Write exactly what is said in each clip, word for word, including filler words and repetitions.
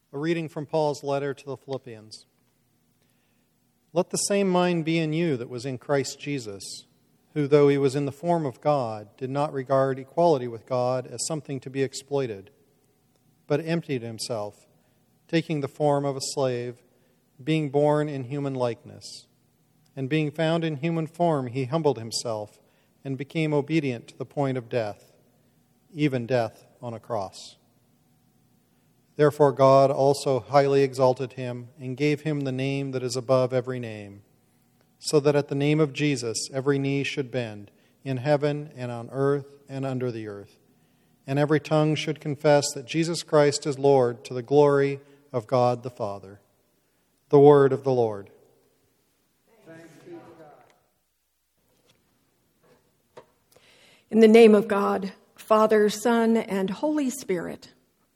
A reading from Paul's letter to the Philippians. Let the same mind be in you that was in Christ Jesus, who, though he was in the form of God, did not regard equality with God as something to be exploited, but emptied himself, taking the form of a slave, being born in human likeness. And being found in human form, he humbled himself and became obedient to the point of death, even death on a cross. Therefore God also highly exalted him and gave him the name that is above every name, so that at the name of Jesus every knee should bend, in heaven and on earth and under the earth, and every tongue should confess that Jesus Christ is Lord, to the glory of God the Father. The word of the Lord. Thanks be to God. In the name of God, Father, Son, and Holy Spirit.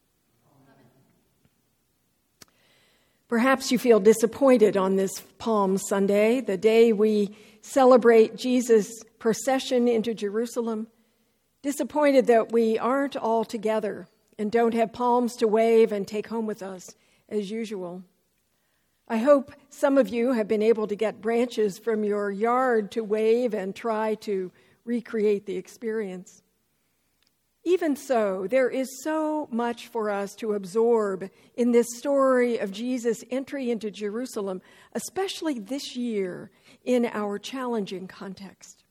Perhaps you feel disappointed on this Palm Sunday, the day we celebrate Jesus' procession into Jerusalem. Disappointed that we aren't all together and don't have palms to wave and take home with us as usual. I hope some of you have been able to get branches from your yard to wave and try to recreate the experience. Even so, there is so much for us to absorb in this story of Jesus' entry into Jerusalem, especially this year in our challenging context.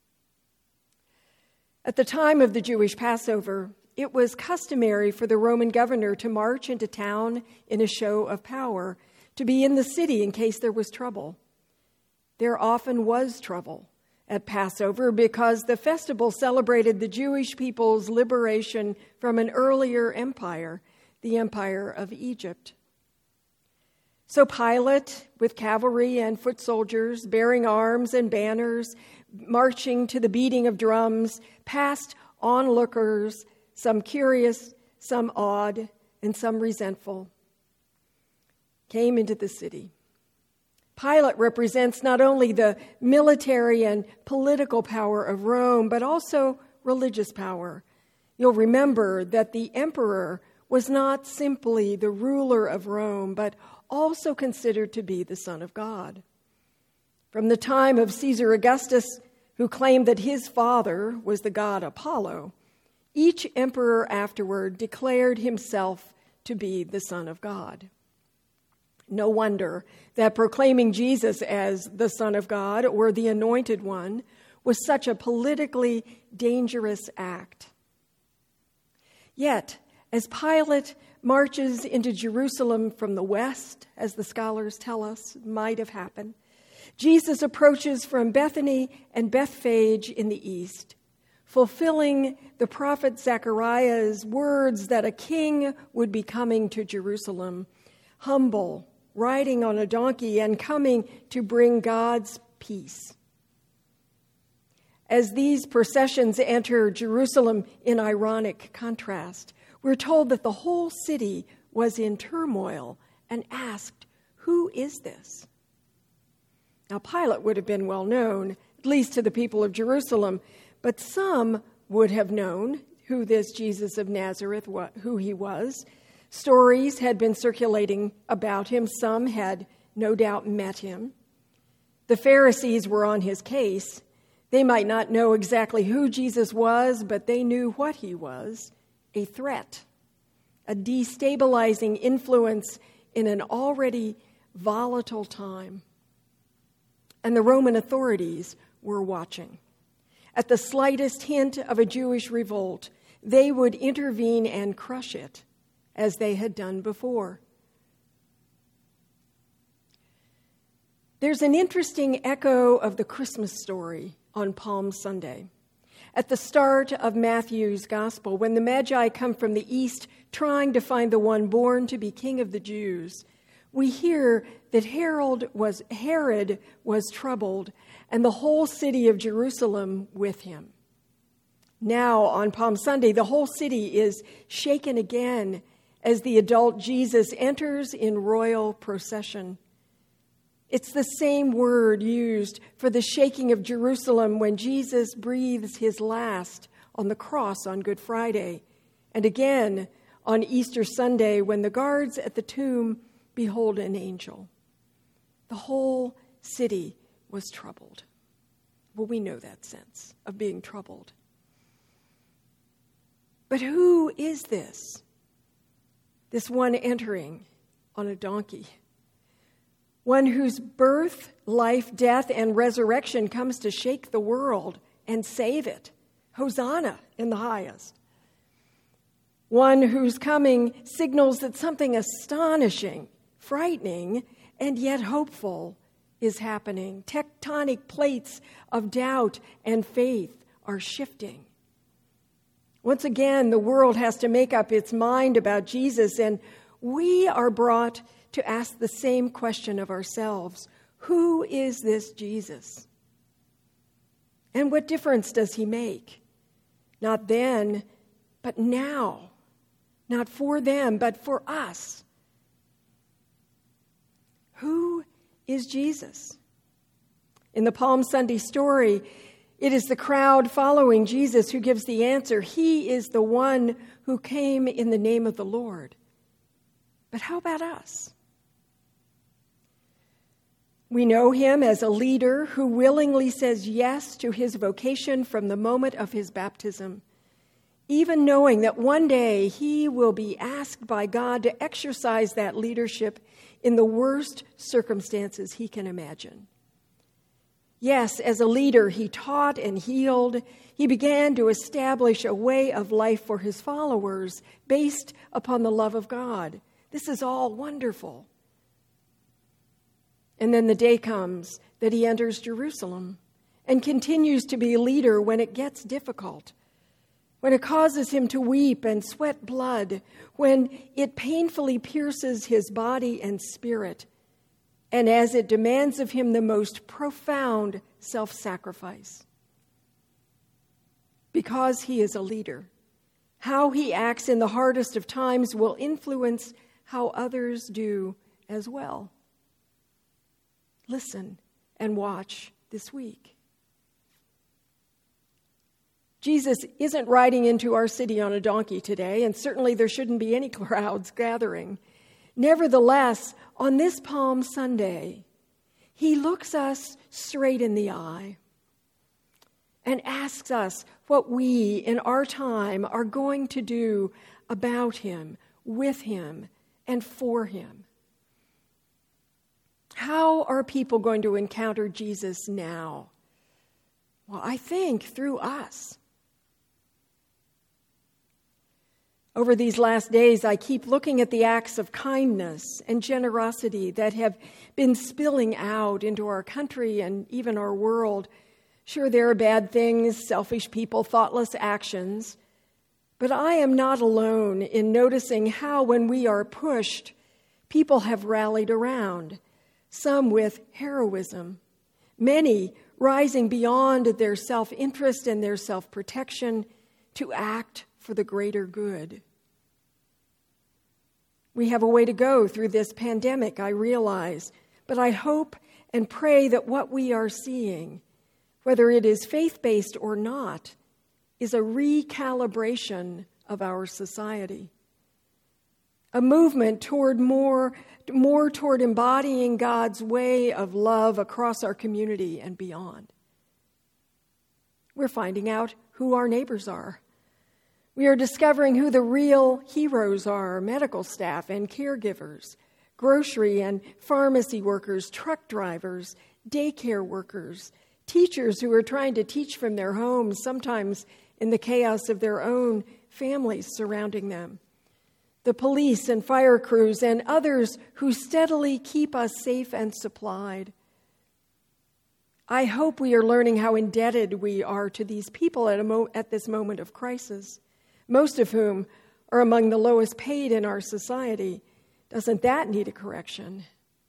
At the time of the Jewish Passover, it was customary for the Roman governor to march into town in a show of power, to be in the city in case there was trouble. There often was trouble at Passover because the festival celebrated the Jewish people's liberation from an earlier empire, the Empire of Egypt. So Pilate, with cavalry and foot soldiers, bearing arms and banners, marching to the beating of drums, passed onlookers, some curious, some awed, and some resentful, came into the city. Pilate represents not only the military and political power of Rome, but also religious power. You'll remember that the emperor was not simply the ruler of Rome, but also considered to be the Son of God. From the time of Caesar Augustus, who claimed that his father was the god Apollo, each emperor afterward declared himself to be the Son of God. No wonder that proclaiming Jesus as the Son of God or the Anointed One was such a politically dangerous act. Yet, as Pilate marches into Jerusalem from the west, as the scholars tell us might have happened, Jesus approaches from Bethany and Bethphage in the east, fulfilling the prophet Zechariah's words that a king would be coming to Jerusalem, humble, riding on a donkey, and coming to bring God's peace. As these processions enter Jerusalem in ironic contrast, we're told that the whole city was in turmoil and asked, "Who is this?" Now, Pilate would have been well known, at least to the people of Jerusalem, but some would have known who this Jesus of Nazareth, who he was. Stories had been circulating about him. Some had no doubt met him. The Pharisees were on his case. They might not know exactly who Jesus was, but they knew what he was: a threat, a destabilizing influence in an already volatile time. And the Roman authorities were watching. At the slightest hint of a Jewish revolt, they would intervene and crush it, as they had done before. There's an interesting echo of the Christmas story on Palm Sunday. At the start of Matthew's Gospel, when the Magi come from the east trying to find the one born to be King of the Jews, we hear that Herod was, Herod was troubled, and the whole city of Jerusalem with him. Now, on Palm Sunday, the whole city is shaken again as the adult Jesus enters in royal procession. It's the same word used for the shaking of Jerusalem when Jesus breathes his last on the cross on Good Friday, and again on Easter Sunday when the guards at the tomb behold an angel. The whole city was troubled. Well, we know that sense of being troubled. But who is this? This one entering on a donkey. One whose birth, life, death, and resurrection comes to shake the world and save it. Hosanna in the highest. One whose coming signals that something astonishing, frightening, and yet hopeful is happening. Tectonic plates of doubt and faith are shifting. Once again, the world has to make up its mind about Jesus, and we are brought to ask the same question of ourselves. Who is this Jesus? And what difference does he make? Not then, but now. Not for them, but for us. Who is Jesus? In the Palm Sunday story, it is the crowd following Jesus who gives the answer. He is the one who came in the name of the Lord. But how about us? We know him as a leader who willingly says yes to his vocation from the moment of his baptism, even knowing that one day he will be asked by God to exercise that leadership in the worst circumstances he can imagine. Yes, as a leader, he taught and healed. He began to establish a way of life for his followers based upon the love of God. This is all wonderful. And then the day comes that he enters Jerusalem and continues to be a leader when it gets difficult, when it causes him to weep and sweat blood, when it painfully pierces his body and spirit, and as it demands of him the most profound self-sacrifice. Because he is a leader, how he acts in the hardest of times will influence how others do as well. Listen and watch this week. Jesus isn't riding into our city on a donkey today, and certainly there shouldn't be any crowds gathering. Nevertheless, on this Palm Sunday, he looks us straight in the eye and asks us what we in our time are going to do about him, with him, and for him. How are people going to encounter Jesus now? Well, I think through us. Over these last days, I keep looking at the acts of kindness and generosity that have been spilling out into our country and even our world. Sure, there are bad things, selfish people, thoughtless actions. But I am not alone in noticing how, when we are pushed, people have rallied around. Some with heroism, many rising beyond their self-interest and their self-protection to act for the greater good. We have a way to go through this pandemic, I realize, but I hope and pray that what we are seeing, whether it is faith-based or not, is a recalibration of our society. A movement toward more, more toward embodying God's way of love across our community and beyond. We're finding out who our neighbors are. We are discovering who the real heroes are: medical staff and caregivers, grocery and pharmacy workers, truck drivers, daycare workers, teachers who are trying to teach from their homes, sometimes in the chaos of their own families surrounding them. The police and fire crews and others who steadily keep us safe and supplied. I hope we are learning how indebted we are to these people at, a mo- at this moment of crisis, most of whom are among the lowest paid in our society. Doesn't that need a correction?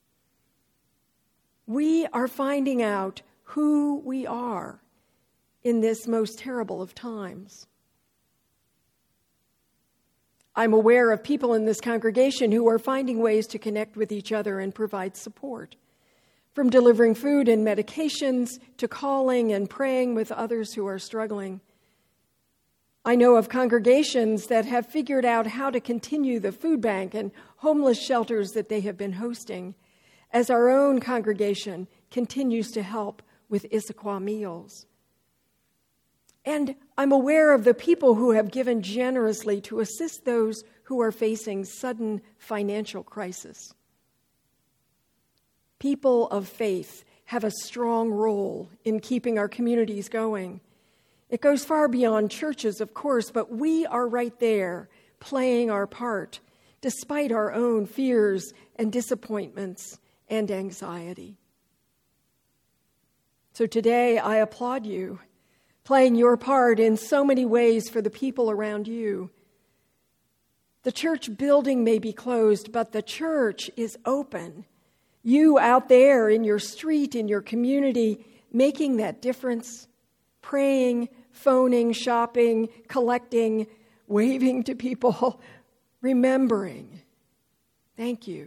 We are finding out who we are in this most terrible of times. I'm aware of people in this congregation who are finding ways to connect with each other and provide support, from delivering food and medications to calling and praying with others who are struggling. I know of congregations that have figured out how to continue the food bank and homeless shelters that they have been hosting, as our own congregation continues to help with Issaquah meals. And I'm aware of the people who have given generously to assist those who are facing sudden financial crisis. People of faith have a strong role in keeping our communities going. It goes far beyond churches, of course, but we are right there playing our part, despite our own fears and disappointments and anxiety. So today, I applaud you, playing your part in so many ways for the people around you. The church building may be closed, but the church is open. You out there in your street, in your community, making that difference, praying, phoning, shopping, collecting, waving to people, remembering. Thank you.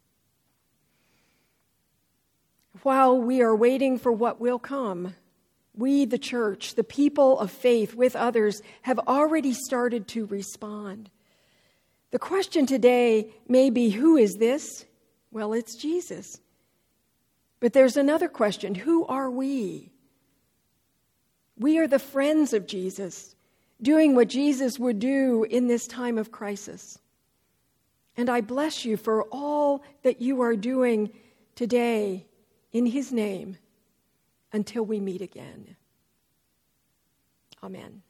While we are waiting for what will come, we, the church, the people of faith with others, have already started to respond. The question today may be, who is this? Well, it's Jesus. But there's another question. Who are we? We are the friends of Jesus, doing what Jesus would do in this time of crisis. And I bless you for all that you are doing today in his name until we meet again. Amen.